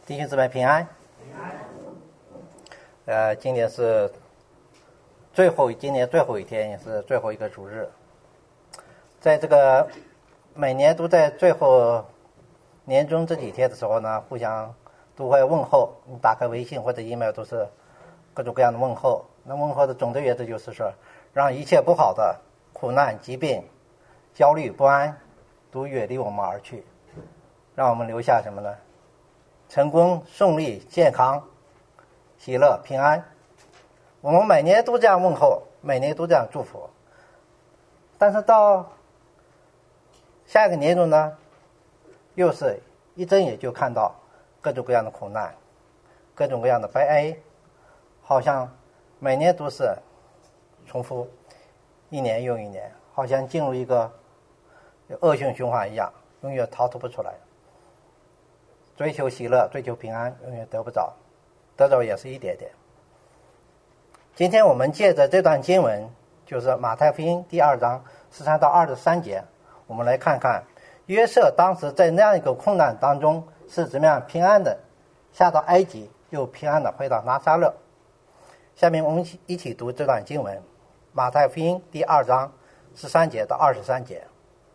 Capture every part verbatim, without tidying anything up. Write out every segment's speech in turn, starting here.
弟兄姊妹平安。呃，今年是最后，今年最后一天，也是最后一个主日。在这个每年都在最后年终这几天的时候呢，互相都会问候。你打开微信或者 email 都是各种各样的问候。那问候的总的原则就是说，让一切不好的苦难、疾病、焦虑、不安都远离我们而去，让我们留下什么呢？成功、胜利、健康、喜乐、平安。我们每年都这样问候，每年都这样祝福。但是到下一个年度呢，又是一睁眼就看到各种各样的苦难，各种各样的悲哀，好像每年都是重复，一年又一年，好像进入一个恶性循环一样，永远逃脱不出来。追求喜乐，追求平安，永远得不着，得着也是一点点。今天我们借着这段经文，就是马太福音第二章十三到二十三节，我们来看看约瑟当时在那样一个困难当中是怎么样平安的下到埃及，又平安的回到拿撒勒。下面我们一起读这段经文，马太福音第二章十三节到二十三节。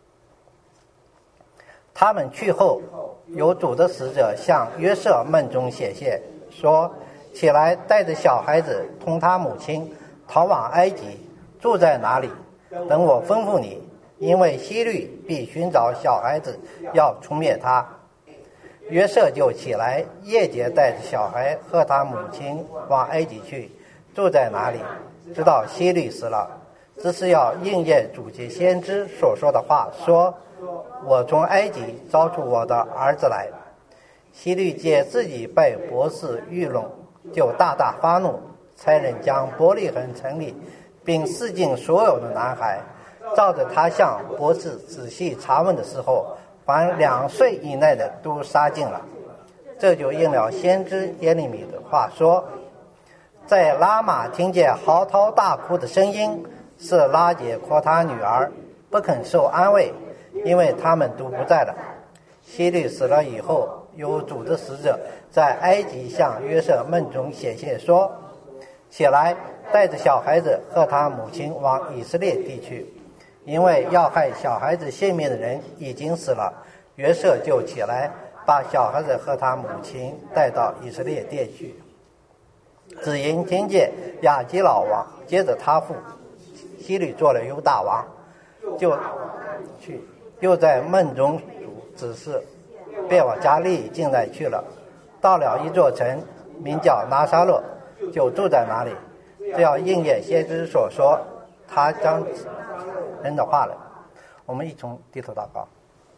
他们去后，有主的使者向约瑟梦中显现，说：起来，带着小孩子同他母亲逃往埃及，住在哪里？等我吩咐你，因为希律必寻找小孩子，要除灭他。约瑟就起来，夜间带着小孩和他母亲往埃及去，住在哪里？直到希律死了，这是要应验主藉先知所说的话，说：我从埃及招出我的儿子来。希律见自己被博士愚弄，就大大发怒，差人将伯利恒城里并四境所有的男孩，照着他向博士仔细查问的时候，凡两岁以内的都杀尽了。这就应了先知耶利米的话说：在拉玛听见嚎啕大哭的声音，是拉结和他女儿不肯受安慰，因为他们都不在了。希律死了以后，有主的使者在埃及向约瑟梦中显现，说：起来，带着小孩子和他母亲往以色列地去，因为要害小孩子性命的人已经死了。约瑟就起来，把小孩子和他母亲带到以色列地去。只因听见亚基老王接着他父希律做了犹大王，就去又在梦中指示，便往加利境内去了。到了一座城，名叫拿撒勒，就住在那里。这要应验先知所说，他将人的话了。我们一同低头祷告。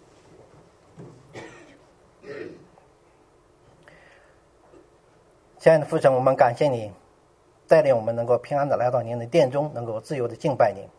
亲爱的父神，我们感谢你带领我们能够平安的来到您的殿中，能够自由的敬拜您。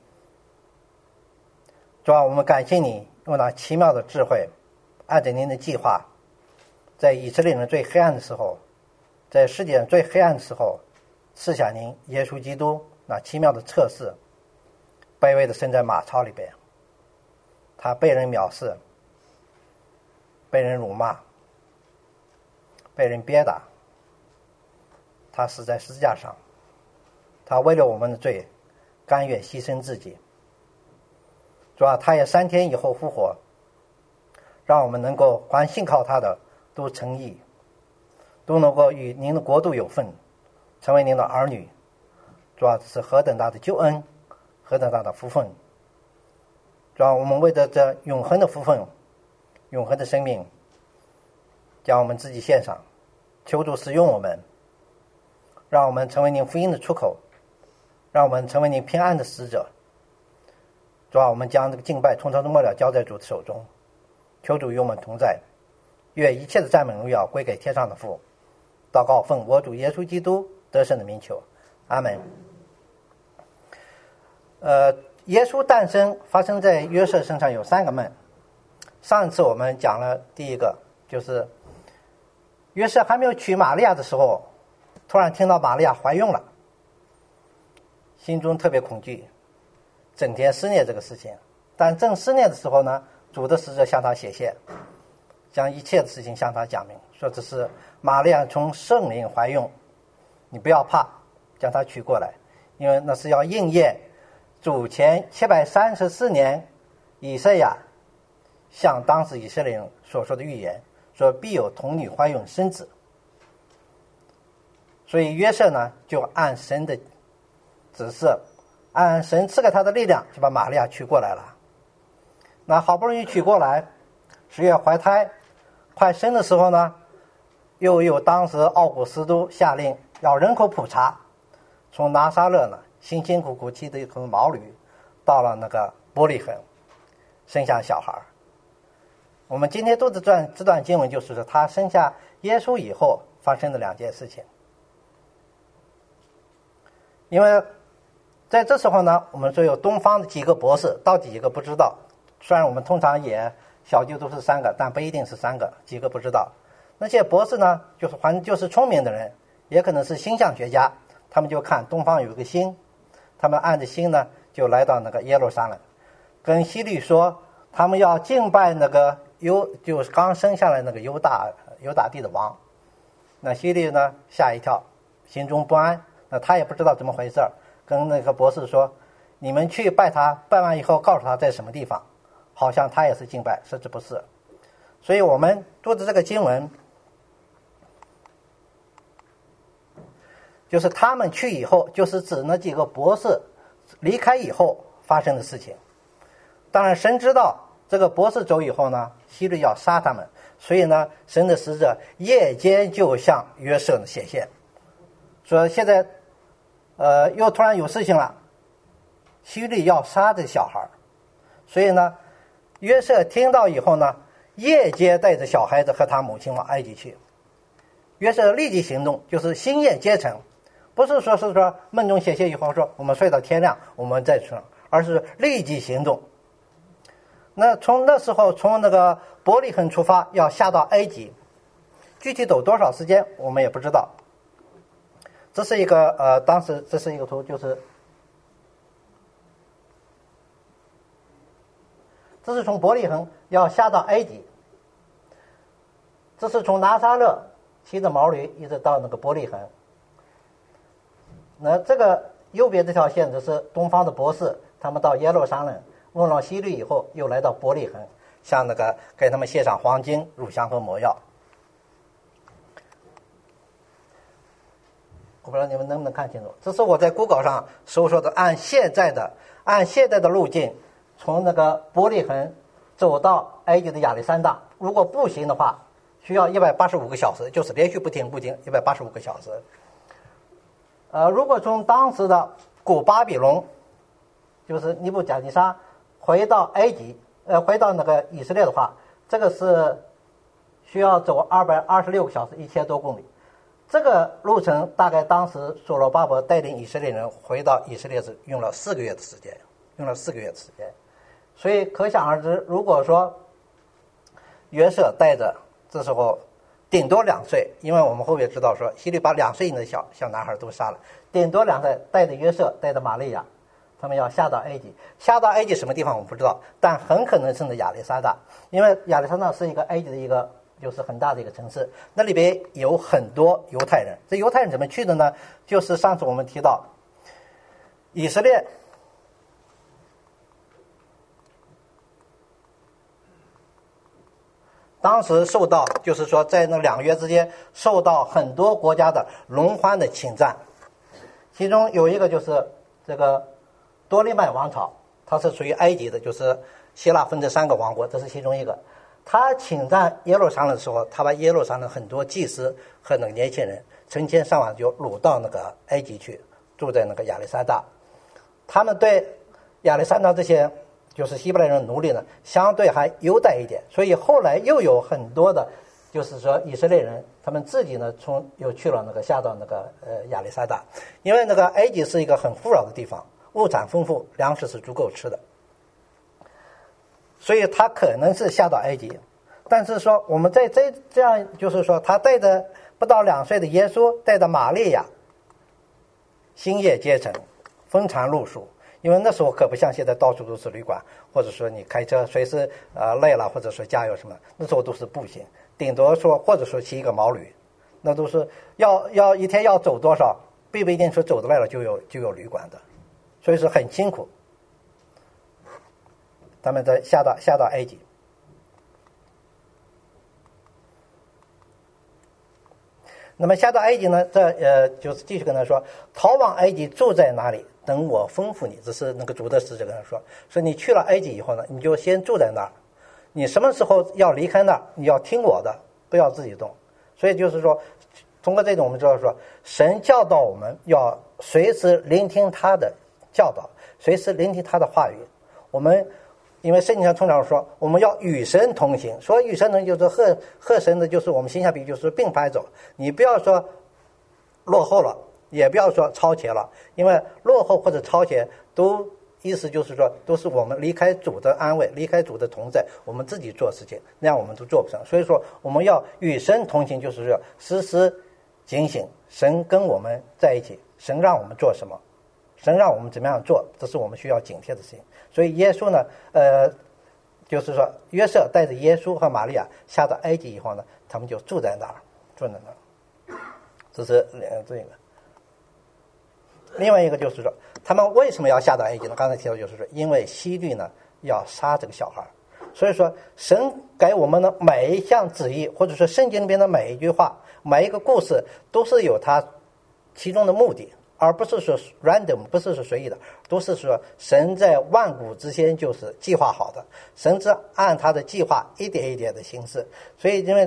主啊，我们感谢你用那奇妙的智慧，按照您的计划，在以色列人最黑暗的时候，在世界上最黑暗的时候，赐下您耶稣基督那奇妙的测试，卑微的生在马槽里边，他被人藐视，被人辱骂，被人鞭打，他死在十字架上，他为了我们的罪甘愿牺牲自己。主啊，他也三天以后复活，让我们能够凡信靠他的都称义，都能够与您的国度有份，成为您的儿女。主啊，这是何等大的救恩，何等大的福分。主啊，我们为着这永恒的福分，永恒的生命，将我们自己献上，求主使用我们，让我们成为您福音的出口，让我们成为您平安的使者。主啊，我们将这个敬拜从头到末了交在主的手中，求主与我们同在，愿一切的赞美荣耀归给天上的父。祷告奉我主耶稣基督得胜的名求，阿门。呃，耶稣诞生发生在约瑟身上有三个梦。上一次我们讲了第一个，就是约瑟还没有娶玛利亚的时候，突然听到玛利亚怀孕了，心中特别恐惧，整天思念这个事情。但正思念的时候呢，主的使者向他显现， 将一切的事情向他讲明，说这是玛利亚从圣灵怀孕，你不要怕，将他娶过来，因为那是要应验主前七百三十四年以赛亚向当时以色列人所说的预言，说必有童女怀孕生子。所以约瑟呢，就按神的指示，按神赐给他的力量，就把玛利亚娶过来了。那好不容易娶过来，十月怀胎，快生的时候呢，又有当时奥古斯都下令要人口普查，从拿撒勒呢辛辛苦苦骑的一头毛驴，到了那个伯利恒，生下小孩。我们今天读的这段这段经文，就是说他生下耶稣以后发生的两件事情。因为在这时候呢，我们说有东方的几个博士，到底几个不知道。虽然我们通常也小就都是三个，但不一定是三个，几个不知道。那些博士呢，就是反正就是聪明的人，也可能是星象学家，他们就看东方有一个星，他们按着星呢，就来到那个耶路撒冷，跟希律说，他们要敬拜那个犹，就是刚生下来那个犹大犹大地的王。那希律呢吓一跳，心中不安。那他也不知道怎么回事，跟那个博士说，你们去拜他，拜完以后告诉他在什么地方，好像他也是敬拜，实质不是。所以我们读的这个经文，就是他们去以后，就是指那几个博士离开以后发生的事情。当然神知道这个博士走以后呢，希律要杀他们，所以呢神的使者夜间就向约瑟显现，说现在呃，又突然有事情了，希律要杀这小孩，所以呢，约瑟听到以后呢，夜间带着小孩子和他母亲往埃及去。约瑟立即行动，就是星夜兼程，不是说是说梦中显现以后说我们睡到天亮我们再去，而是立即行动。那从那时候从那个伯利恒出发，要下到埃及，具体走多少时间我们也不知道。这是一个呃，当时这是一个图，就是这是从伯利恒要下到埃及，这是从拿撒勒骑着毛驴一直到那个伯利恒。那这个右边这条线就是东方的博士，他们到耶路撒冷问了希律以后，又来到伯利恒，向那个给他们献上黄金、乳香和魔药。我不知道你们能不能看清楚，这是我在 Google 上搜索的，按现在的按现在的路径，从那个伯利恒走到埃及的亚历山大，如果步行的话，需要一百八十五个小时，就是连续不停不停一百八十五个小时。呃，如果从当时的古巴比伦，就是尼布甲尼撒回到埃及，呃，回到那个以色列的话，这个是需要走二百二十六个小时，一千多公里。这个路程大概当时所罗巴伯带领以色列人回到以色列是用了四个月的时间，用了四个月的时间。所以可想而知，如果说约瑟带着，这时候顶多两岁，因为我们后面知道说希律把两岁以内的小小男孩都杀了，顶多两岁，带着约瑟，带着玛利亚，他们要下到埃及。下到埃及什么地方我们不知道，但很可能是那亚历山大，因为亚历山大是一个埃及的一个就是很大的一个城市，那里边有很多犹太人。这犹太人怎么去的呢？就是上次我们提到以色列当时受到，就是说在那两个月之间受到很多国家的轮番的侵占，其中有一个就是这个多利麦王朝，它是属于埃及的，就是希腊分成三个王国，这是其中一个。他侵占耶路撒冷的时候，他把耶路撒冷很多祭司和那个年轻人成千上万就掳到那个埃及去，住在那个亚历山大。他们对亚历山大这些就是希伯来人奴隶呢，相对还优待一点，所以后来又有很多的，就是说以色列人他们自己呢，从又去了那个下到那个呃亚历山大，因为那个埃及是一个很富饶的地方，物产丰富，粮食是足够吃的。所以他可能是下到埃及，但是说我们在这这样就是说，他带着不到两岁的耶稣，带着玛利亚，星夜兼程，风餐露宿， 因为那时候可不像现在到处都是旅馆，或者说你开车随时呃累了或者说加油什么，那时候都是步行，顶多说或者说骑一个毛驴，那都是要要一天要走多少，并不一定说走得来了就有就有旅馆的，所以说很辛苦。他们在下到下到埃及。那么下到埃及呢，这呃就是继续跟他说，逃往埃及住在哪里，等我吩咐你。这是那个主的使者跟他说，说你去了埃及以后呢，你就先住在那儿，你什么时候要离开那儿，你要听我的，不要自己动。所以就是说，通过这种我们知道说，神教导我们要随时聆听他的教导，随时聆听他的话语。我们因为圣经上通常说我们要与神同行，说与神同行就是和和神的，就是我们心下比就是并排走。你不要说落后了，也不要说超前了，因为落后或者超前都意思就是说都是我们离开主的安慰，离开主的同在，我们自己做事情，那样我们都做不上。所以说我们要与神同行，就是说时时警醒，神跟我们在一起，神让我们做什么，神让我们怎么样做，这是我们需要警惕的事情。所以耶稣呢，呃，就是说约瑟带着耶稣和玛利亚下到埃及以后呢，他们就住在那儿，住在那儿。这是呃这个。另外一个就是说，他们为什么要下到埃及呢？刚才提到就是说，因为希律呢要杀这个小孩，所以说神给我们的每一项旨意，或者说圣经里边的每一句话、每一个故事，都是有它其中的目的。而不是说 random， 不是说随意的，都是说神在万古之间就是计划好的，神是按他的计划一点一点的行事。所以因为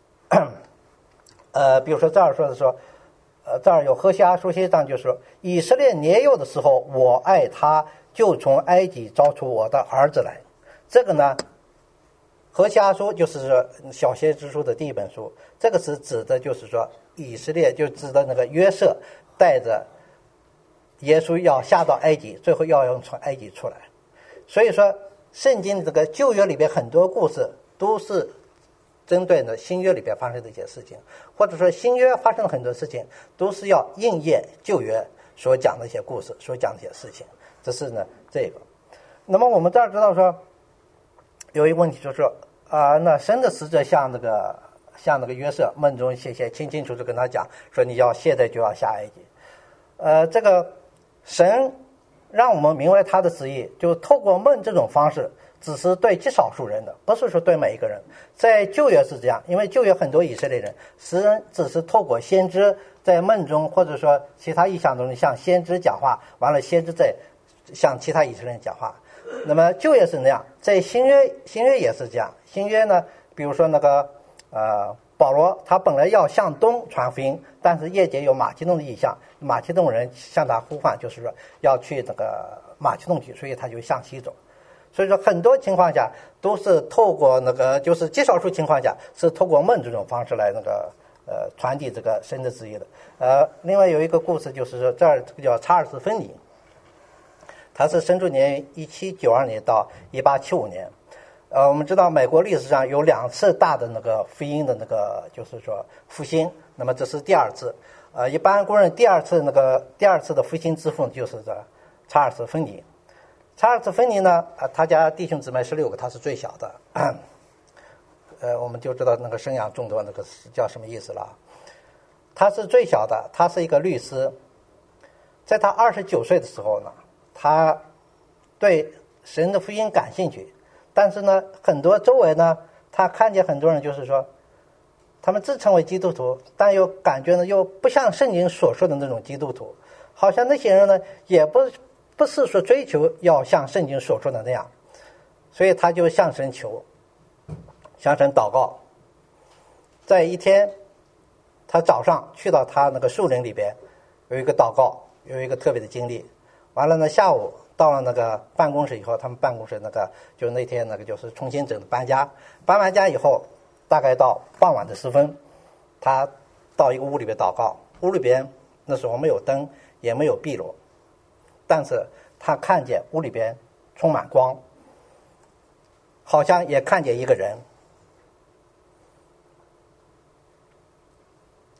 呃比如说这儿说的说呃这儿有何西阿书写上就是说，以色列年幼的时候我爱他，就从埃及招出我的儿子来。这个呢，何西阿书就是说小先知书的第一本书，这个是指的就是说以色列，就指的那个约瑟带着耶稣要下到埃及，最后要用从埃及出来。所以说圣经这个旧约里边很多故事都是针对的新约里边发生的一些事情，或者说新约发生的很多事情都是要应验旧约所讲的一些故事，所讲的一些事情。这是呢这个。那么我们这儿知道说有一个问题就是说啊、呃，那神的使者向那个向那个约瑟梦中写写清清楚楚跟他讲说，你要现在就要下埃及。呃，这个神让我们明白他的旨意，就透过梦这种方式，只是对极少数人的，不是说对每一个人。在旧约是这样，因为旧约很多以色列人，神只是透过先知在梦中或者说其他意象中向先知讲话，完了先知在向其他以色列人讲话。那么旧约是那样，在新约新约也是这样。新约呢，比如说那个呃保罗，他本来要向东传福音，但是夜间有马其顿的意象，马其顿人向他呼唤，就是说要去这个马其顿去，所以他就向西走。所以说很多情况下都是透过那个，就是极少数情况下是透过梦这种方式来那个呃传递这个神的旨意的。呃，另外有一个故事就是说，这儿这个叫查尔斯芬尼，他是生卒年一七九二年到一八七五年。呃，我们知道美国历史上有两次大的那个福音的那个，就是说复兴，那么这是第二次。呃，一般公认第二次那个第二次的复兴之父就是这查尔斯芬尼。查尔斯芬尼呢，啊，他家弟兄姊妹十六个，他是最小的。呃，我们就知道那个生养众多那个叫什么意思了。他是最小的，他是一个律师。在他二十九岁的时候呢，他对神的福音感兴趣。但是呢，很多周围呢，他看见很多人就是说，他们自称为基督徒，但又感觉呢又不像圣经所说的那种基督徒，好像那些人呢也不不是说追求要像圣经所说的那样，所以他就向神求，向神祷告。在一天，他早上去到他那个树林里边，有一个祷告，有一个特别的经历。完了呢，下午到了那个办公室以后，他们办公室那个就那天那个就是重新整搬家，搬完家以后，大概到傍晚的时分，他到一个屋里边祷告。屋里边那时候没有灯，也没有壁炉，但是他看见屋里边充满光，好像也看见一个人。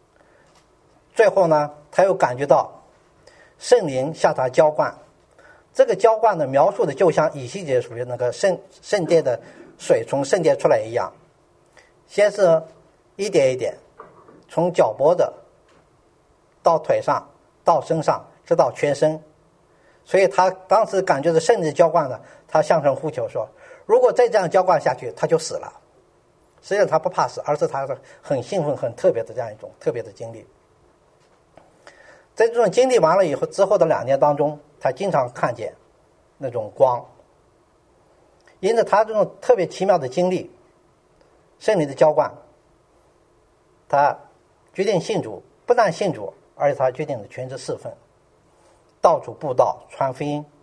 最后呢，他又感觉到圣灵向他浇灌， 这个浇灌的描述的就像以西结属于那个圣圣殿的水从圣殿出来一样，先是一点一点，从脚脖子到腿上，到身上，直到全身。所以他当时感觉是圣子浇灌的，他向神呼求说，如果再这样浇灌下去，他就死了。实际上他不怕死，而是他是很兴奋、很特别的这样一种特别的经历。在这种经历完了以后，之后的两年当中，他经常看见那种光。因此他这种特别奇妙的经历，圣灵的浇灌，他决定信主，不但信主，而且他决定了全职侍奉，到处布道传福音。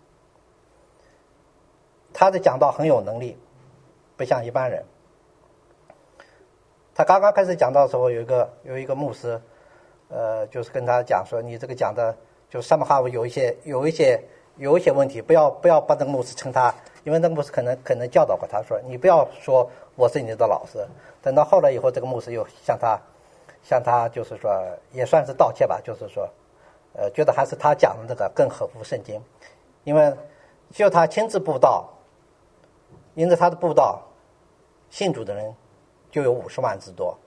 他的讲道很有能力，不像一般人。他刚刚开始讲道的时候，有一个有一个牧师，呃，就是跟他讲说，你这个讲的就上面哈有一些有一些有一些问题，不要不要把那个牧师称他，因为那个牧师可能可能教导过他说，你不要说我是你的老师。等到后来以后，这个牧师又向他向他就是说也算是道歉吧，就是说，呃，觉得还是他讲的这个更合乎圣经，因为就他亲自布道，因此他的布道信主的人就有五十万之多。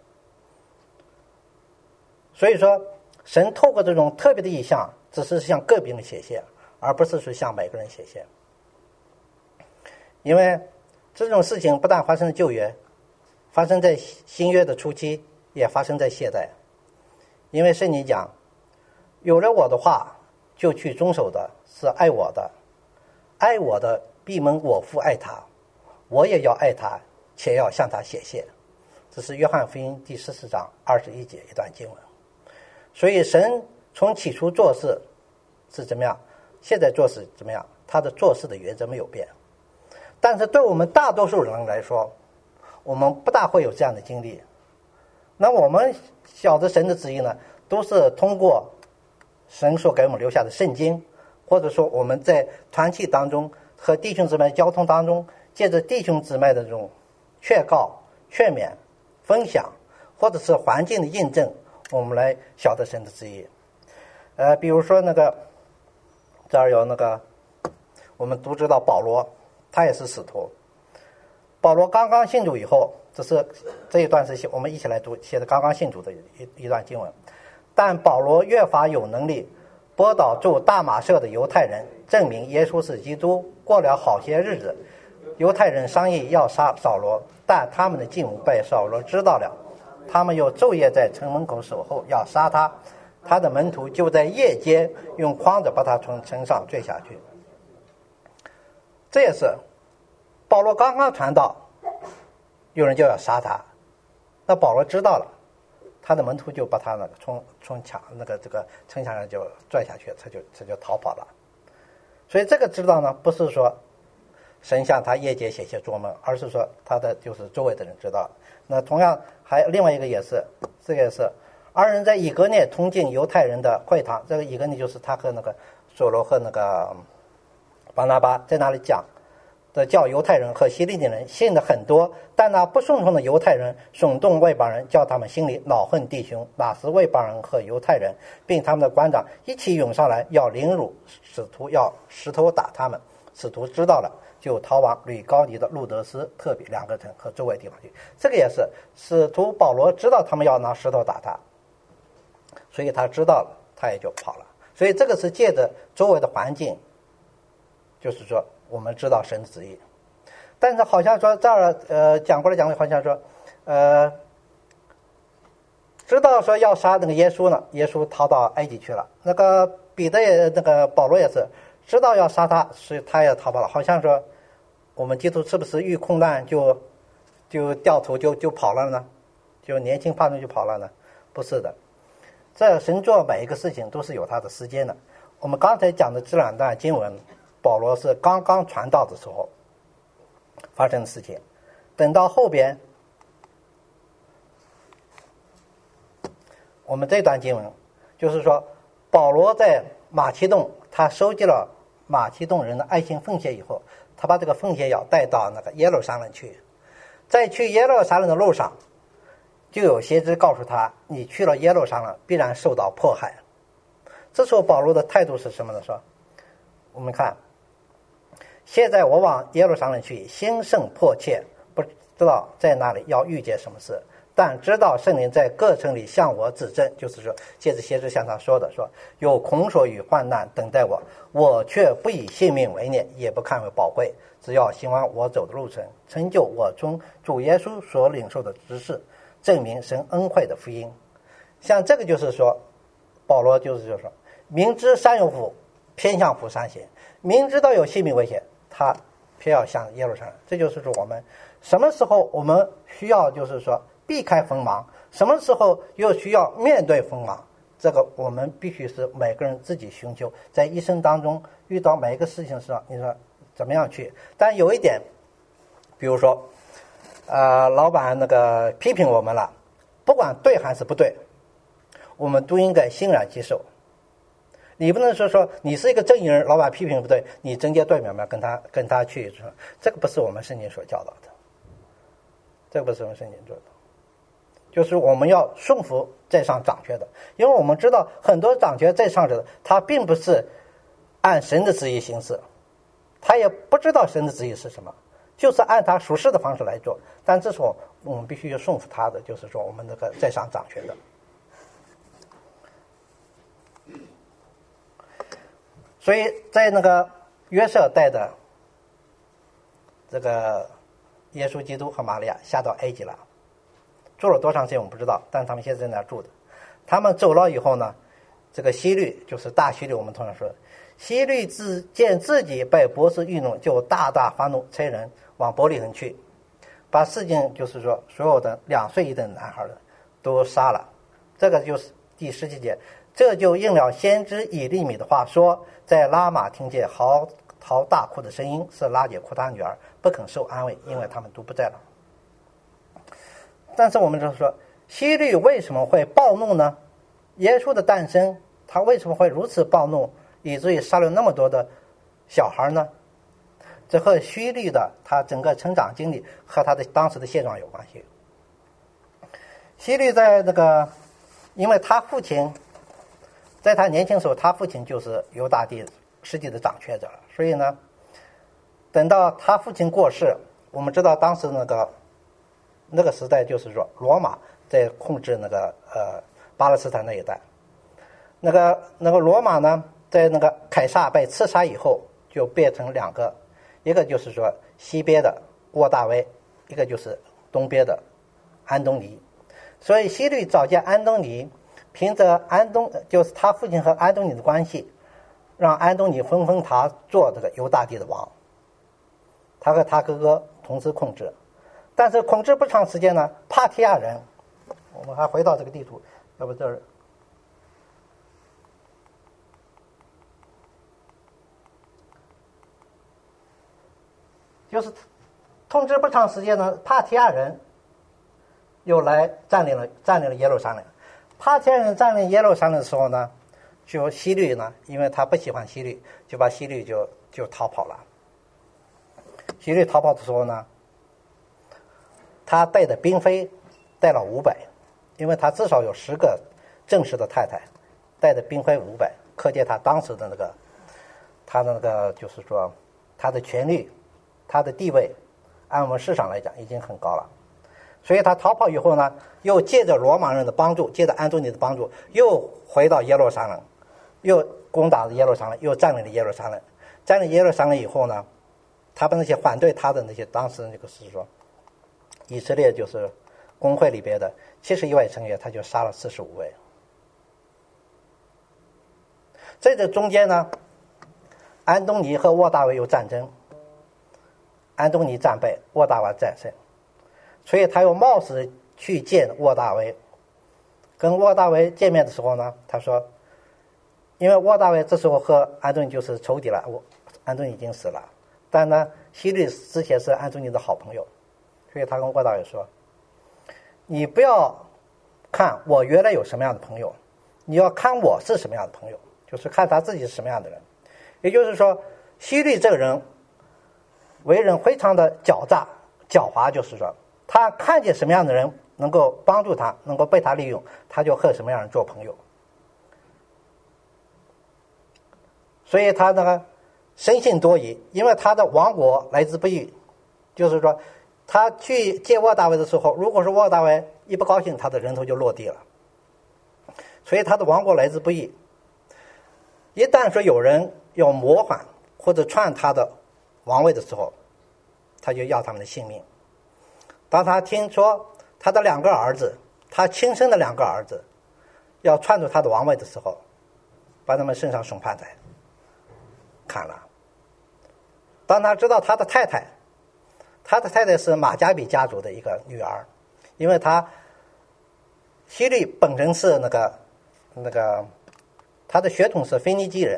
所以说神透过这种特别的意象，只是向个别人显现，而不是说向每个人显现。因为这种事情不但发生在旧约，发生在新约的初期，也发生在现在。因为圣经讲，有了我的话就去遵守的是爱我的，爱我的必蒙我父爱他，我也要爱他，且要向他显现。这是约翰福音第十四章二十一节一段经文。所以神从起初做事是怎么样，现在做事怎么样，他的做事的原则没有变。但是对我们大多数人来说，我们不大会有这样的经历。那我们晓得神的旨意呢，都是通过神所给我们留下的圣经，或者说我们在团契当中和弟兄姊妹交通当中，借着弟兄姊妹的这种劝告、劝勉、分享，或者是环境的印证，我们来晓得神的旨意。呃，比如说那个这儿有那个我们都知道保罗，他也是使徒。保罗刚刚信主以后，这是这一段是我们一起来读写的刚刚信主的一一段经文。但保罗越发有能力拨导住大马色的犹太人，证明耶稣是基督。过了好些日子，犹太人商议要杀扫罗，但他们的继母被扫罗知道了，他们又昼夜在城门口守候，要杀他。他的门徒就在夜间用筐子把他从城上坠下去。这也是保罗刚刚传道，有人就要杀他，那保罗知道了，他的门徒就把他那个从从墙那个这个城墙上就拽下去，他就他就逃跑了。所以这个知道呢，不是说神向他夜间显现做梦，而是说他的就是周围的人知道。那同样还有另外一个也是，这个也是二人在以革念同进犹太人的会堂。这个以革念就是他和那个所罗和那个巴拿巴在那里讲的，叫犹太人和希利尼人信的很多，但那不顺从的犹太人耸动外邦人，叫他们心里恼恨弟兄。那时外邦人和犹太人并他们的官长一起涌上来，要凌辱使徒，要石头打他们。使徒知道了，就逃往吕高尼的路德斯、特比两个城和周围地方去。这个也是使徒保罗知道他们要拿石头打他，所以他知道了，他也就跑了。所以这个是借着周围的环境，就是说我们知道神的旨意。但是好像说这儿呃讲过来讲来，好像说呃知道说要杀那个耶稣呢，耶稣逃到埃及去了。那个彼得也那个保罗也是知道要杀他，所以他也逃跑了。好像说我们基督是不是遇空难就就掉头就就跑了呢？就年轻胖子就跑了呢？不是的，这神做每一个事情都是有他的时间的。我们刚才讲的这两段经文，保罗是刚刚传道的时候发生的事情。等到后边我们这段经文就是说，保罗在马其顿，他收集了马其顿人的爱心奉献以后，他把这个奉献要带到那个耶路撒冷去。在去耶路撒冷的路上，就有先知告诉他，你去了耶路撒冷必然受到迫害。这时候保罗的态度是什么呢？说我们看现在我往耶路撒冷去，心甚迫切，不知道在那里要遇见什么事，但知道圣灵在各城里向我指证，就是说借着先知向他说的，说有恐索与患难等待我，我却不以性命为念，也不看为宝贵，只要行完我走的路程，成就我从主耶稣所领受的职事，证明神恩惠的福音。像这个就是说，保罗就是就说，明知山有虎，偏向虎山行，明知道有性命危险，他偏要向耶路撒冷。这就是说我们什么时候我们需要就是说避开锋芒，什么时候又需要面对锋芒，这个我们必须是每个人自己寻求，在一生当中遇到每一个事情上，你说怎么样去。但有一点，比如说呃，老板那个批评我们了，不管对还是不对，我们都应该欣然接受。你不能说说你是一个正义人，老板批评不对，你直接对面面跟他跟他去说，这个不是我们圣经所教导的，这个不是我们圣经做的。就是我们要顺服在上掌权的，因为我们知道很多掌权在上者的，他并不是按神的旨意行事，他也不知道神的旨意是什么，就是按他属世的方式来做。但这时候我们必须要顺服他的，就是说我们那个在上掌权的。所以在那个约瑟带的这个耶稣基督和玛利亚下到埃及了，住了多长时间我们不知道，但是他们现在在那儿住的。他们走了以后呢，这个希律就是大希律，我们通常说希律自见自己被波斯愚弄，就大大发怒，差人往伯利恒去，把事情就是说所有的两岁以等男孩的都杀了。这个就是第十七节，这就应了先知以利米的话说，在拉玛听见嚎啕大哭的声音，是拉结哭他女儿，不肯受安慰，因为他们都不在了。但是我们就说希律为什么会暴怒呢？耶稣的诞生他为什么会如此暴怒，以至于杀了那么多的小孩呢？这和希律的他整个成长经历和他的当时的现状有关系。希律在那个因为他父亲在他年轻时候，他父亲就是犹大地实际的掌权者了，所以呢等到他父亲过世，我们知道当时那个那个时代就是说罗马在控制那个呃巴勒斯坦那一带，那个那个罗马呢在那个凯撒被刺杀以后就变成两个，一个就是说西边的沃大维，一个就是东边的安东尼。所以希律找见安东尼，凭着安东就是他父亲和安东尼的关系，让安东尼分封他做这个犹大地的王，他和他哥哥同时控制。但是控制不长时间呢，帕提亚人，我们还回到这个地图，要不这儿就是统治不长时间呢，帕提亚人又来占领了占领了耶路撒冷。帕提亚人占领耶路撒冷的时候呢，就希律呢，因为他不喜欢希律，就把希律就就逃跑了。希律逃跑的时候呢，他带的嫔妃带了五百，因为他至少有十个正式的太太，带的嫔妃五百，可见他当时的那个他的那个就是说他的权力他的地位按我们市场来讲已经很高了。所以他逃跑以后呢，又借着罗马人的帮助，借着安东尼的帮助，又回到耶路撒冷，又攻打了耶路撒冷，又占领了耶路撒冷。占领耶路撒冷以后呢，他们那些反对他的那些当时那个是说以色列就是公会里边的七十一位成员，他就杀了四十五位。在这中间呢，安东尼和沃大维有战争，安东尼战败，沃大维战胜，所以他又冒死去见沃大维。跟沃大维见面的时候呢，他说因为沃大维这时候和安东尼就是仇敌了，我安东尼已经死了，但呢希律之前是安东尼的好朋友，所以他跟沃大维说，你不要看我原来有什么样的朋友，你要看我是什么样的朋友，就是看他自己是什么样的人。也就是说希律这个人为人非常的狡诈狡猾，就是说他看见什么样的人能够帮助他，能够被他利用，他就和什么样的人做朋友。所以他那个生性多疑，因为他的王国来之不易，就是说他去见沃大维的时候，如果是沃大维一不高兴，他的人头就落地了，所以他的王国来之不易。一旦说有人要模仿或者篡他的王位的时候，他就要他们的性命。当他听说他的两个儿子，他亲生的两个儿子要篡夺他的王位的时候，把他们身上手帕在砍了。当他知道他的太太，他的太太是马加比家族的一个女儿，因为他希律本身是那个那个他的血统是腓尼基人，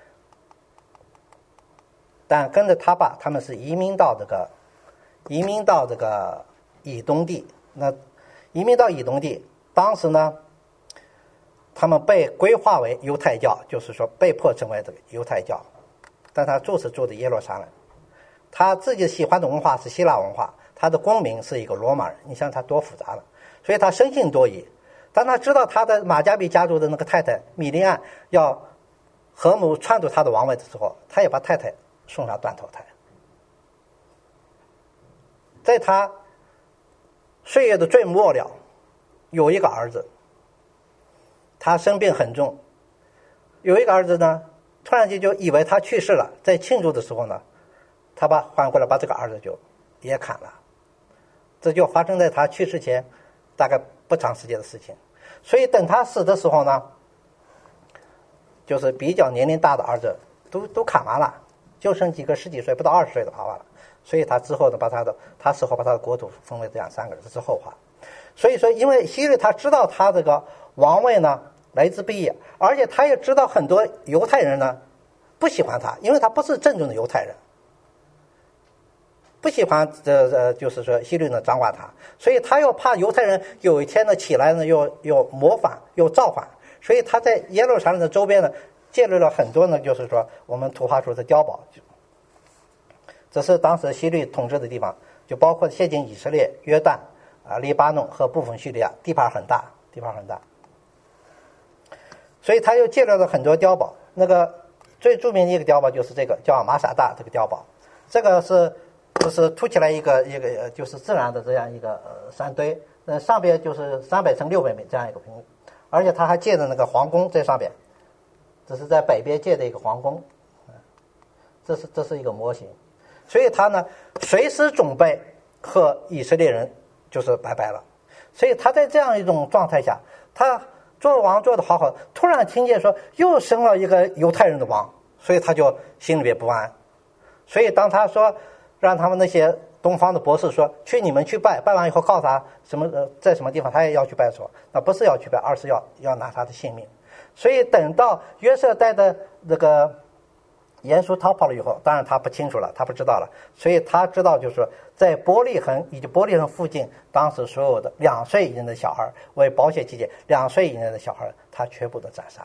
但跟着他爸他们是移民到这个移民到这个以东地。那移民到以东地，当时呢他们被规划为犹太教，就是说被迫成为这个犹太教，但他住是住的耶路撒冷。他自己喜欢的文化是希腊文化，他的公民是一个罗马人，你想他多复杂了，所以他生性多疑。当他知道他的马加比家族的那个太太米利暗要合谋篡夺他的王位的时候，他也把太太送上断头台。在他岁月的最末了，有一个儿子，他生病很重，有一个儿子呢突然间就以为他去世了，在庆祝的时候呢，他把换过来把这个儿子就也砍了。这就发生在他去世前大概不长时间的事情。所以等他死的时候呢，就是比较年龄大的儿子都都砍完了，就剩几个十几岁不到二十岁的娃娃了。所以他之后呢，把他的他死后把他的国土分为这样三个人，这是后话。所以说因为希律他知道他这个王位呢来之不易，而且他也知道很多犹太人呢不喜欢他，因为他不是正宗的犹太人，不喜欢这呃，就是说希律呢掌管他，所以他又怕犹太人有一天呢起来呢又又模仿又造反，所以他在耶路撒冷的周边呢建立了很多呢，就是说我们图画说的碉堡。这是当时希律统治的地方，就包括现今以色列、约旦啊、黎巴嫩和部分叙利亚，地盘很大，地盘很大。所以他又建立了很多碉堡，那个最著名的一个碉堡就是这个叫马萨大这个碉堡，这个是就是凸起来一个一个就是自然的这样一个呃山堆，呃上边就是三百乘六百米这样一个平，而且他还建的那个皇宫在上边，这是在北边建的一个皇宫，这是这是一个模型，所以他呢随时准备和以色列人就是拜拜了，所以他在这样一种状态下，他做王做得好好，突然听见说又生了一个犹太人的王，所以他就心里边不安。所以当他说让他们那些东方的博士说去你们去拜，拜完以后告诉他什么呃在什么地方他也要去拜的时候，那不是要去拜，而是要要拿他的性命。所以等到约瑟带的那个耶稣逃跑了以后，当然他不清楚了，他不知道了，所以他知道就是说在伯利恒以及伯利恒附近，当时所有的两岁以内的小孩为保险起见，两岁以内的小孩他全部都斩杀。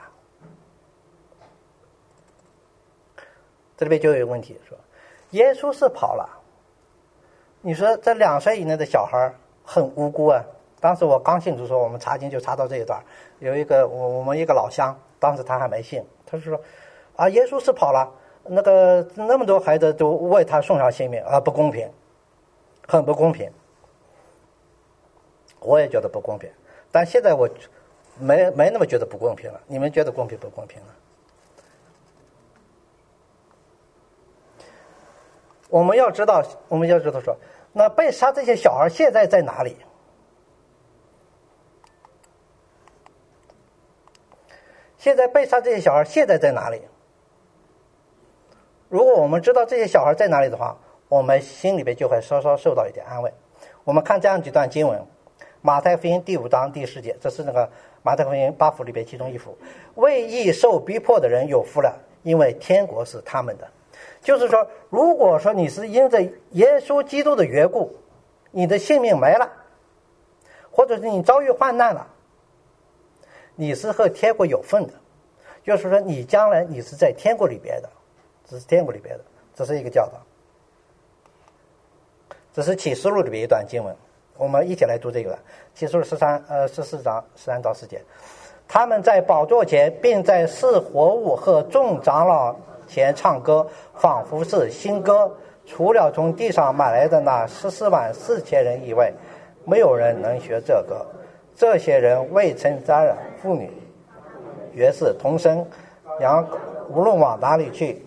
这里边就有一个问题说耶稣是跑了，你说这两岁以内的小孩很无辜啊。当时我刚信主的时候，我们查经就查到这一段，有一个我我们一个老乡，当时他还没信，他说啊耶稣是跑了，那个那么多孩子都为他送上性命啊，不公平，很不公平。我也觉得不公平，但现在我没没那么觉得不公平了。你们觉得公平不公平了？我们要知道，我们要知道说，那被杀这些小孩现在在哪里？现在被杀这些小孩现在在哪里？如果我们知道这些小孩在哪里的话，我们心里边就会稍稍受到一点安慰。我们看这样几段经文，马太福音第五章第十节，这是那个马太福音八福里边其中一福，为义受逼迫的人有福了，因为天国是他们的。就是说，如果说你是因着耶稣基督的缘故，你的性命没了，或者是你遭遇患难了，你是和天国有份的，就是说你将来你是在天国里边的，这是天国里边的，这是一个教导。这是启示录里边一段经文，我们一起来读这个。启示录十三呃十四章十三到十节，他们在宝座前，并在四活物和众长老前唱歌，仿佛是新歌。除了从地上买来的那十四万四千人以外，没有人能学这个。这些人未曾沾染妇女，原是同生，羊无论往哪里去，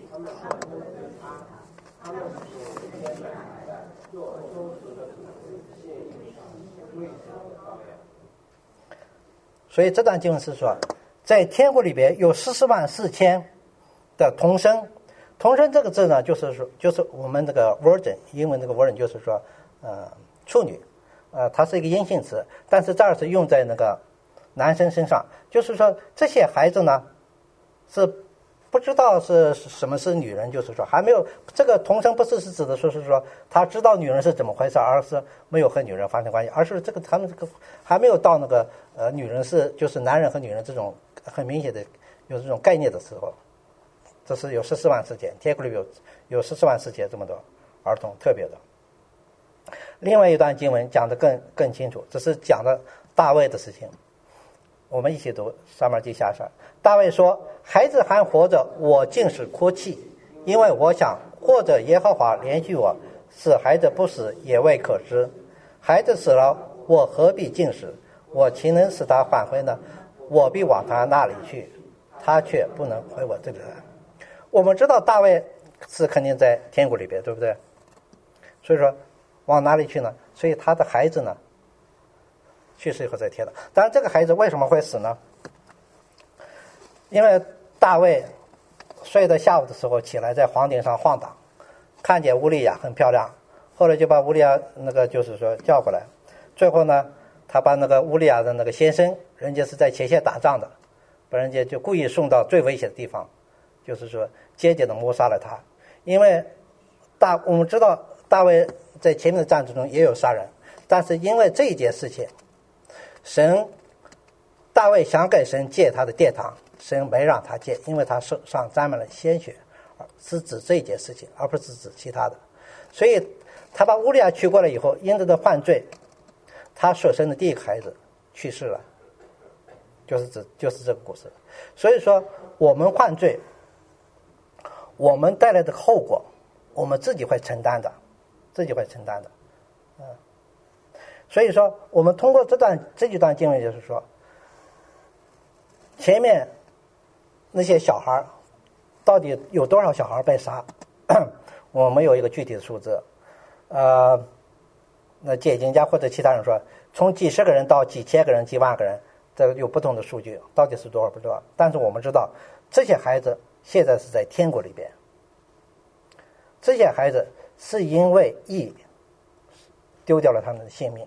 所以这段经文是说，在天国里边有十四万四千的童生。童生这个字呢，就是说，就是我们这个 virgin， 英文这个 virgin 就是说，呃，处女，呃，它是一个阴性词，但是这儿是用在那个男生身上，就是说这些孩子呢，是不知道是什么是女人，就是说还没有这个童生不是是指的说是说他知道女人是怎么回事，而是没有和女人发生关系，而是这个他们这个还没有到那个呃女人是就是男人和女人这种很明显的有这种概念的时候。这是有十四万四千，天国里有有十四万四千这么多儿童，特别的。另外一段经文讲得更更清楚，这是讲的大卫的事情。我们一起读撒母耳记下十二。大卫说：“孩子还活着，我竟是哭泣，因为我想，或者耶和华怜恤我，使孩子不死，也未可知。孩子死了，我何必竟死？我岂能使他返回呢？我必往他那里去，他却不能回我这里来。”我们知道大卫是肯定在天国里边，对不对？所以说往哪里去呢？所以他的孩子呢去世以后在天的。当然这个孩子为什么会死呢？因为大卫睡到下午的时候起来在房顶上晃荡，看见乌利亚很漂亮，后来就把乌利亚那个就是说叫过来，最后呢他把那个乌利亚的那个先生，人家是在前线打仗的，把人家就故意送到最危险的地方，就是说间接的谋杀了他。因为大我们知道大卫在前面的战争中也有杀人，但是因为这一件事情，神大卫想给神借他的殿堂，神没让他借，因为他手上沾满了鲜血，是指这一件事情，而不是指其他的。所以他把乌利亚娶过来以后，因着的犯罪，他所生的第一个孩子去世了，就是指就是这个故事。所以说我们犯罪，我们带来的后果，我们自己会承担的，自己会承担的，嗯。所以说，我们通过这段这几段经文，就是说，前面那些小孩到底有多少小孩被杀，我们有一个具体的数字。呃，那解经家或者其他人说，从几十个人到几千个人、几万个人，这个有不同的数据，到底是多少不知道。但是我们知道，这些孩子现在是在天国里边。这些孩子是因为义丢掉了他们的性命。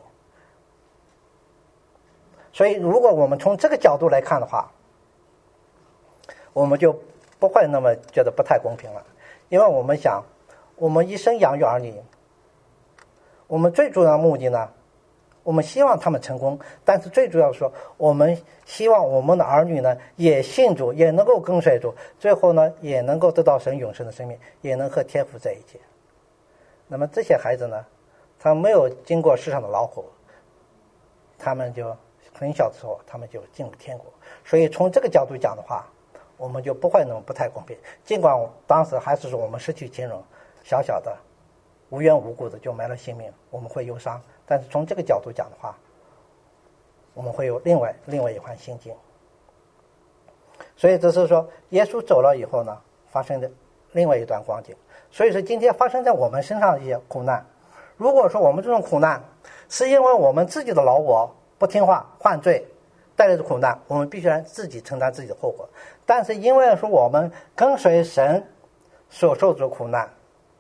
所以如果我们从这个角度来看的话，我们就不会那么觉得不太公平了。因为我们想，我们一生养育儿女，我们最主要的目的呢，我们希望他们成功，但是最主要的说，我们希望我们的儿女呢也信主，也能够跟随主，最后呢也能够得到神永生的生命，也能和天父在一起。那么这些孩子呢，他没有经过世上的劳苦，他们就很小的时候他们就进入天国。所以从这个角度讲的话，我们就不会那么不太公平。尽管当时还是说我们失去亲人，小小的无缘无故的就没了性命，我们会忧伤，但是从这个角度讲的话，我们会有另外另外一番心境。所以这是说耶稣走了以后呢，发生的另外一段光景。所以说今天发生在我们身上的一些苦难，如果说我们这种苦难是因为我们自己的老我不听话犯罪带来的苦难，我们必须然自己承担自己的后果。但是因为说我们跟随神所受的苦难，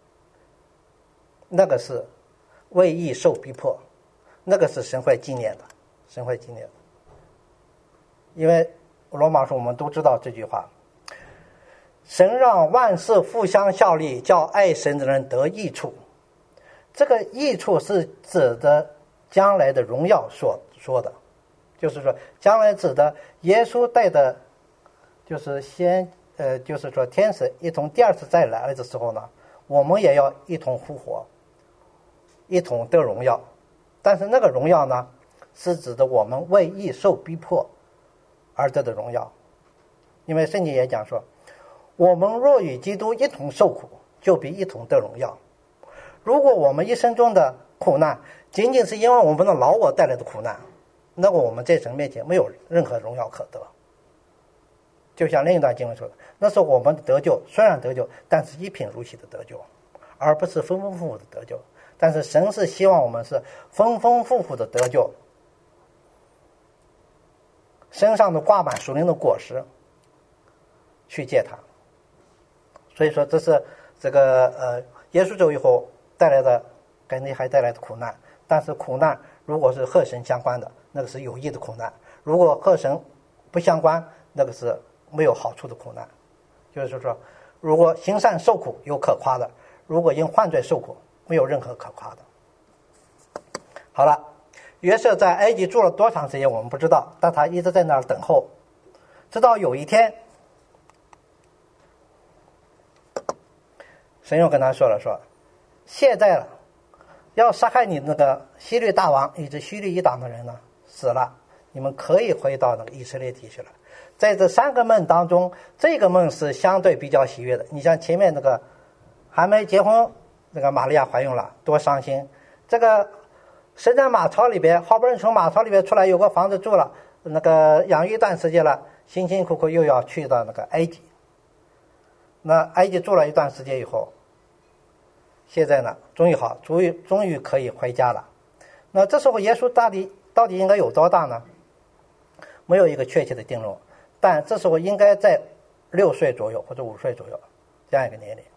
那个是为义受逼迫，那个是神会纪念的，神会纪念的。因为罗马书我们都知道这句话，神让万事互相效力，叫爱神的人得益处。这个益处是指的将来的荣耀所说的，就是说将来指的耶稣带的，就是先呃，就是说天使一同第二次再来的时候呢，我们也要一同复活，一同得荣耀。但是那个荣耀呢，是指的我们为义受逼迫而得的荣耀。因为圣经也讲说， 我们若与基督一同受苦，就必一同得荣耀。如果我们一生中的苦难仅仅是因为我们的老我带来的苦难，那么我们在神面前没有任何荣耀可得。就像另一段经文说的，那时候我们的得救虽然得救，但是一贫如洗的得救，而不是丰丰富富的得救。但是神是希望我们是丰丰富富的得救，身上的挂满属灵的果实去借他。所以说这是这个呃耶稣走以后带来的给你还带来的苦难。但是苦难如果是和神相关的，那个是有益的苦难；如果和神不相关，那个是没有好处的苦难。就是说，如果行善受苦有可夸的，如果因犯罪受苦没有任何可夸的。好了，约瑟在埃及住了多长时间我们不知道，但他一直在那儿等候，直到有一天神又跟他说了，说现在了，要杀害你那个希律大王以及希律一党的人呢死了，你们可以回到那个以色列地去了。在这三个梦当中，这个梦是相对比较喜悦的。你像前面那个还没结婚，那个玛利亚怀孕了，多伤心。这个生在马槽里边，好不容易从马槽里边出来，有个房子住了，那个养育一段时间了，辛辛苦苦又要去到那个埃及。那埃及住了一段时间以后，现在呢终于好，终于终于可以回家了。那这时候耶稣到底到底应该有多大呢？没有一个确切的定论，但这时候应该在六岁左右或者五岁左右这样一个年龄。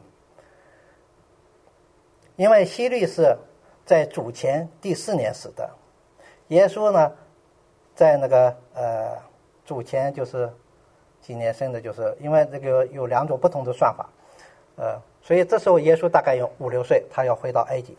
因为希律是在主前第四年死的，耶稣呢在那个呃主前就是几年生的，就是因为这个有两种不同的算法，呃，所以这时候耶稣大概有五六岁，他要回到埃及。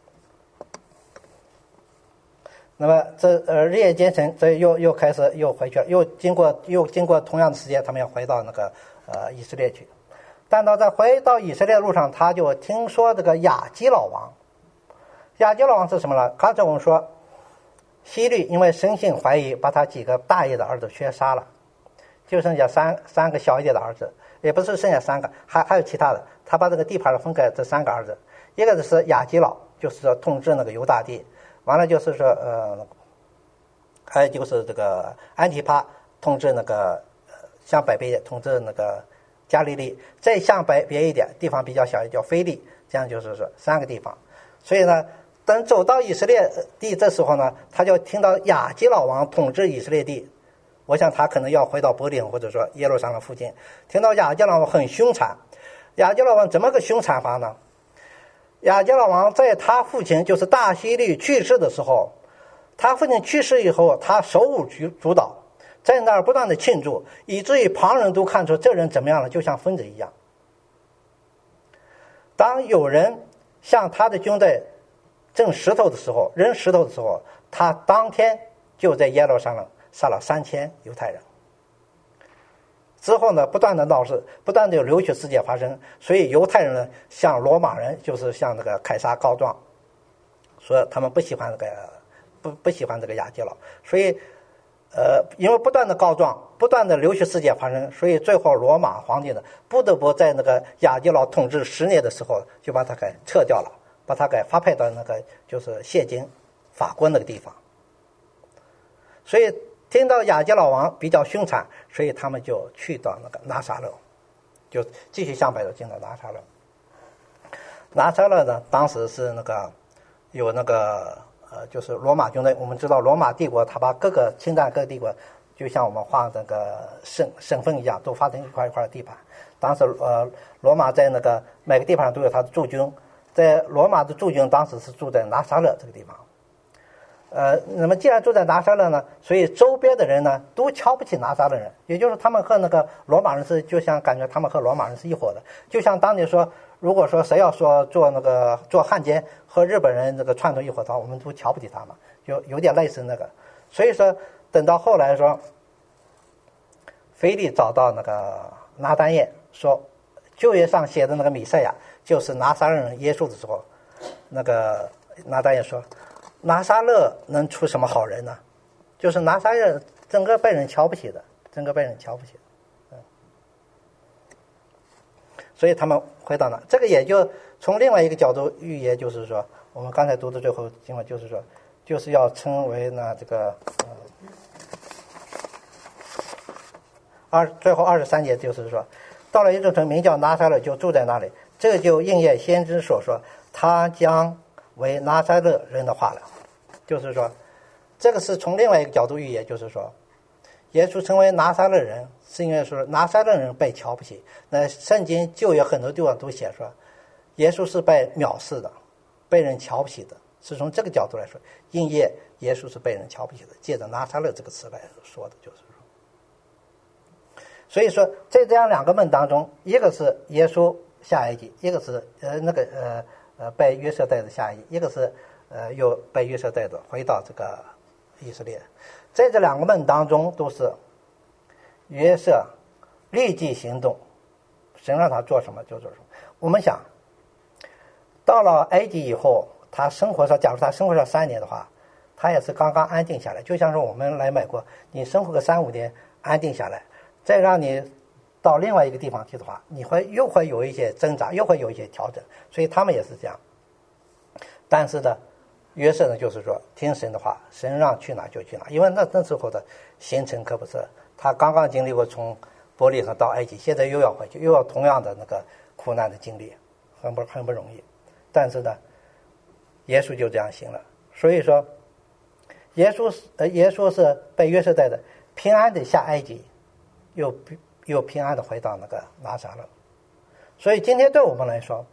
那么这呃日夜兼程，这又又开始又回去了，又经过又经过同样的时间，他们要回到那个呃以色列去。但到在回到以色列路上，他就听说这个亚基老王。亚基老王是什么呢？刚才我们说希律因为生性怀疑，把他几个大爷的儿子全杀了，就剩下三三个小一点的儿子，也不是剩下三个，还还有其他的。他把这个地盘分给这三个儿子，一个是亚基老，就是说统治那个犹大地，完了就是说呃，还有就是这个安提帕统治那个向北边统治那个加利利，再向北边一点地方比较小，叫腓利，这样就是说三个地方。所以呢，等走到以色列地这时候呢，他就听到亚基老王统治以色列地。我想他可能要回到伯利恒或者说耶路撒冷附近，听到亚基老王很凶残。亚基老王怎么个凶残法呢？亚基老王在他父亲就是大希律去世的时候，他父亲去世以后，他手舞足蹈，在那儿不断的庆祝，以至于旁人都看出这人怎么样了，就像疯子一样。当有人向他的军队扔石头的时候，扔石头的时候，他当天就在耶路撒冷杀了三千犹太人。之后呢，不断的闹事，不断的有流血事件发生，所以犹太人呢向罗马人，就是向那个凯撒告状，说他们不喜欢这个不不喜欢这个亚基老，所以呃，因为不断的告状，不断的流血事件发生，所以最后罗马皇帝呢不得不在那个亚基老统治十年的时候就把他给撤掉了，把他给发配到那个就是现今法国那个地方。所以听到亚基老王比较凶残，所以他们就去到那个拿撒勒，就继续向北的进到拿撒勒。拿撒勒呢，当时是那个有那个呃，就是罗马军队。我们知道罗马帝国，他把各个侵占各个帝国，就像我们画那个省省份一样，都划成一块一块的地盘。当时呃，罗马在那个每个地方都有他的驻军，在罗马的驻军当时是住在拿撒勒这个地方。呃，那么既然住在拿撒勒呢，所以周边的人呢都瞧不起拿撒勒人，也就是他们和那个罗马人是，就像感觉他们和罗马人是一伙的。就像当年说，如果说谁要说做那个做汉奸和日本人那个串通一伙的话，我们都瞧不起他们，就有点类似那个。所以说，等到后来说，腓力找到那个拿单叶，说旧约上写的那个弥赛亚就是拿撒勒人耶稣的时候，那个拿单叶说，拿撒勒能出什么好人呢？就是拿撒勒整个被人瞧不起的，整个被人瞧不起的。嗯。 所以他们回到那。这个也就从另外一个角度预言，就是说，我们刚才读的最后经文，就是说，就是要称为呢这个呃二最后二十三节，就是说，到了一座城名叫拿撒勒，就住在那里。这个就应验先知所说，他将为拿撒勒人的话了。就是说，这个是从另外一个角度预言，就是说，耶稣成为拿撒勒人，是因为说拿撒勒人被瞧不起。那圣经就有很多地方都写说，耶稣是被藐视的，被人瞧不起的。是从这个角度来说，应验耶稣是被人瞧不起的，借着拿撒勒这个词来说的，就是说。所以说，在这样两个梦当中，一个是耶稣下埃及，一个是呃那个呃呃被约瑟带着下埃及，一个是呃又被约瑟带着回到这个以色列。在这两个梦当中，都是约瑟立即行动，神让他做什么就做什么。我们想，到了埃及以后，他生活上，假如他生活上三年的话，他也是刚刚安定下来。就像是我们来美国，你生活个三五年安定下来，再让你到另外一个地方去的话，你会又会有一些挣扎，又会有一些调整。所以他们也是这样。但是呢，约瑟呢，就是说听神的话，神让去哪就去哪，因为那那时候的行程可不是他刚刚经历过从伯利恒到埃及，现在又要回去，又要同样的那个苦难的经历，很不很不容易。但是呢，耶稣就这样行了。所以说，耶稣是呃耶稣是被约瑟带着平安的下埃及，又又平安的回到那个拿撒勒。所以今天对我们来说，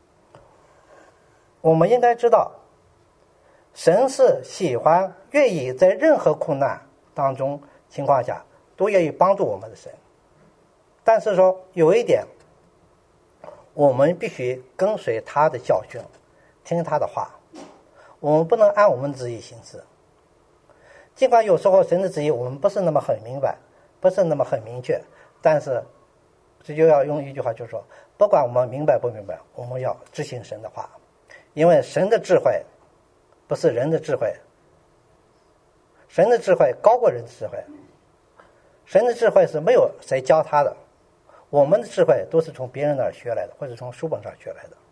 我们应该知道，神是喜欢愿意在任何苦难当中情况下都愿意帮助我们的神。但是说有一点，我们必须跟随他的教训，听他的话，我们不能按我们自己行事。尽管有时候神的旨意我们不是那么很明白，不是那么很明确，但是这就要用一句话，就是说，不管我们明白不明白，我们要执行神的话。因为神的智慧不是人的智慧，神的智慧高过人的智慧，神的智慧是没有谁教他的，我们的智慧都是从别人那儿学来的，或者从书本上学来的。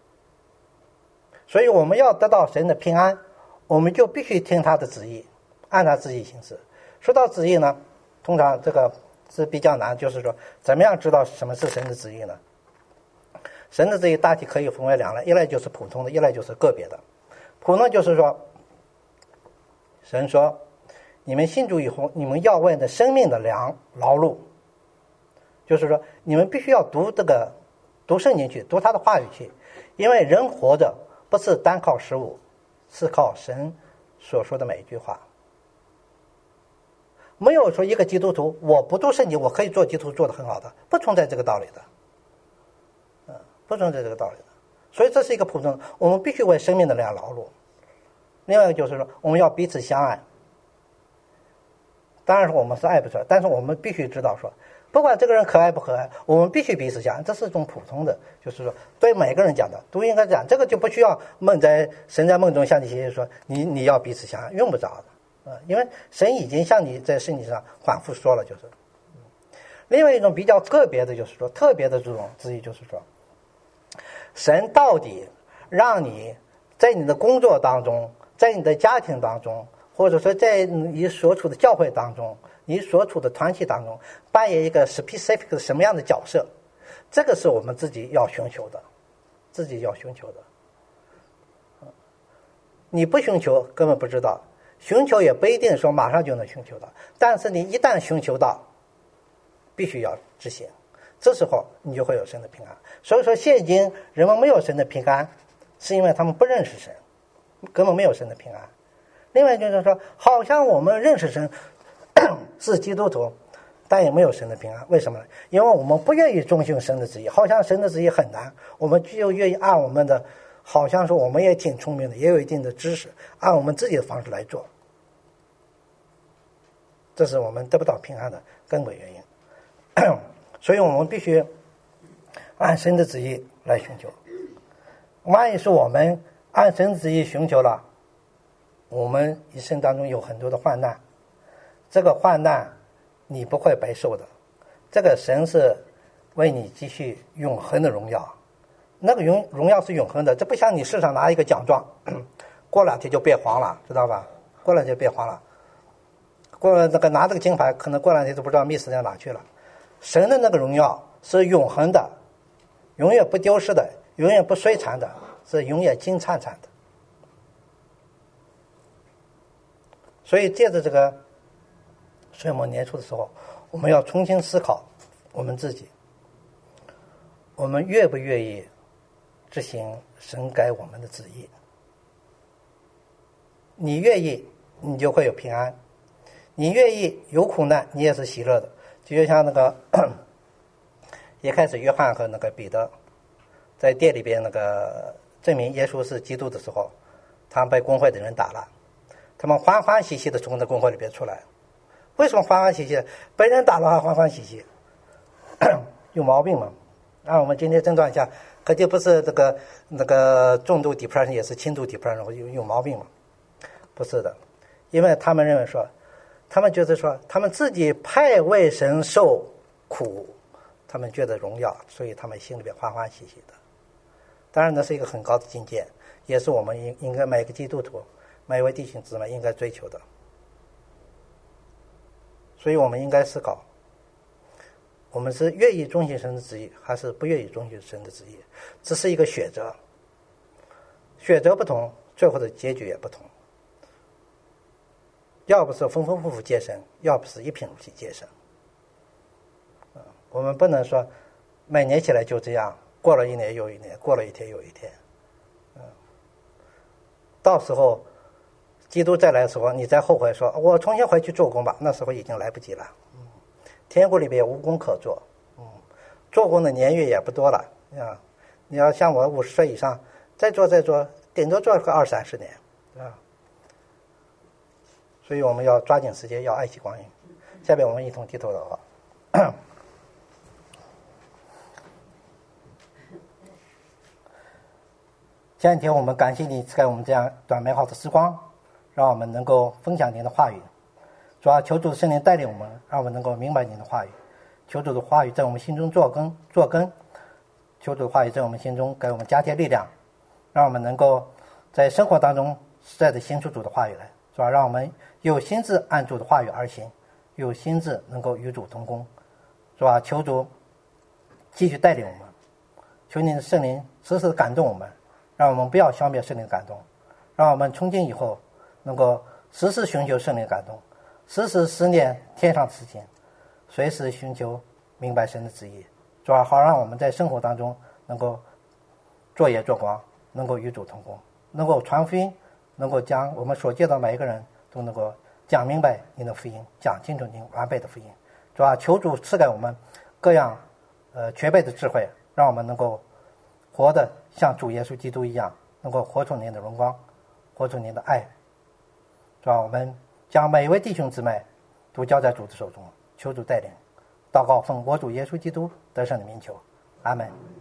所以我们要得到神的平安，我们就必须听他的旨意，按他旨意行事。说到旨意呢，通常这个是比较难，就是说怎么样知道什么是神的旨意呢？神的旨意大体可以分为两类，一类就是普通的，一类就是个别的。普通就是说，神说你们信主以后，你们要为的生命的粮劳碌，就是说你们必须要读这个读圣经去，读他的话语去，因为人活着不是单靠食物，是靠神所说的每一句话。没有说一个基督徒我不读圣经我可以做基督徒做得很好的，不存在这个道理的，嗯，不存在这个道理的。所以这是一个普通，我们必须为生命的粮劳碌。另外一个就是说，我们要彼此相爱。当然是我们是爱不出来，但是我们必须知道说，不管这个人可爱不可爱，我们必须彼此相爱，这是一种普通的，就是说对每个人讲的都应该讲。这个就不需要梦在神在梦中向你写说你你要彼此相爱，用不着的，呃，因为神已经向你在圣经上反复说了，就是。另外一种比较个别的，就是说特别的这种旨意，就是说，神到底让你在你的工作当中，在你的家庭当中，或者说在你所处的教会当中，你所处的团体当中，扮演一个 specific 的什么样的角色，这个是我们自己要寻求的，自己要寻求的。你不寻求根本不知道，寻求也不一定说马上就能寻求到，但是你一旦寻求到，必须要执行，这时候你就会有神的平安。所以说现今人们没有神的平安，是因为他们不认识神，根本没有神的平安。另外就是说，好像我们认识神是基督徒，但也没有神的平安。为什么呢？因为我们不愿意遵循神的旨意，好像神的旨意很难，我们就愿意按我们的，好像说我们也挺聪明的，也有一定的知识，按我们自己的方式来做，这是我们得不到平安的根本原因。所以我们必须按神的旨意来寻求。万一是我们按神旨意寻求了，我们一生当中有很多的患难，这个患难你不会白受的。这个神是为你继续永恒的荣耀。那个荣荣耀是永恒的，这不像你世上拿一个奖状，过两天就变黄了，知道吧？过两天就变黄了。过了那个拿这个金牌，可能过两天都不知道 miss 到哪去了。神的那个荣耀是永恒的，永远不丢失的，永远不衰残的，是永远金灿灿的。所以借着这个岁末年初的时候，我们要重新思考我们自己，我们愿不愿意执行神改我们的旨意？你愿意，你就会有平安；你愿意有苦难，你也是喜乐的。就像那个一开始约翰和那个彼得在店里边那个证明耶稣是基督的时候，他们被公会的人打了，他们欢欢喜喜的从那公会里边出来。为什么欢欢喜喜？被人打了还欢欢喜喜？有毛病吗？按我们今天诊断一下，肯定不是这个那个重度 depression， 也是轻度 depression， 有有毛病吗？不是的，因为他们认为说，他们觉得说，他们自己派为神受苦，他们觉得荣耀，所以他们心里边欢欢喜喜的。当然，那是一个很高的境界，也是我们应应该每个基督徒、每位弟兄姊妹应该追求的。所以我们应该思考，我们是愿意遵行神的旨意，还是不愿意遵行神的旨意？这是一个选择，选择不同，最后的结局也不同。要不是丰丰富富皆神，要不是一贫如洗皆神。我们不能说每年起来就这样，过了一年又一年，过了一天又一天。到时候基督再来的时候，你再后悔说我重新回去做工吧，那时候已经来不及了。天国里边无工可做，做工的年月也不多了啊！你要像我五十岁以上，再做再做，顶多做个二三十年啊！所以我们要抓紧时间，要爱惜光阴。下面我们一同低头祷告。前两天我们感谢你赐给我们这样短美好的时光，让我们能够分享您的话语。主要求主圣灵带领我们，让我们能够明白您的话语。求主的话语在我们心中做根做根，求主的话语在我们心中给我们加添力量，让我们能够在生活当中实在的行出主的话语来。主要让我们有心志按主的话语而行，有心志能够与主同工。主要求主继续带领我们，求您的圣灵时时感动我们，让我们不要消灭圣灵的感动，让我们从今以后能够时时寻求圣灵的感动，时时思念天上的事情，随时寻求明白神的旨意。主要好让我们在生活当中能够做盐做光，能够与主同工，能够传福音，能够将我们所见到每一个人都能够讲明白您的福音，讲清楚您完备的福音。主要求主赐给我们各样呃全备的智慧，让我们能够活得像主耶稣基督一样，能够活出您的荣光，活出您的爱。主要我们将每一位弟兄姊妹都交在主的手中，求主带领。祷告奉我主耶稣基督得胜的名求，阿门。